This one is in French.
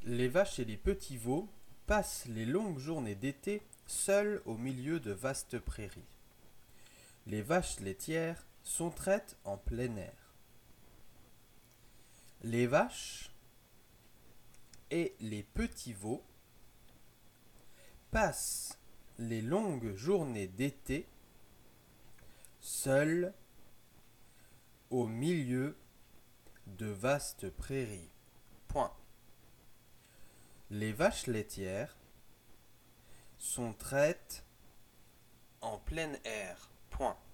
Les vaches et les petits veaux passent les longues journées d'été seuls au milieu de vastes prairies. Les vaches laitières sont traites en plein air. Les vaches et les petits veaux passent les longues journées d'été seuls au milieu de vastes prairies. Point. Les vaches laitières sont traites en plein air. Point.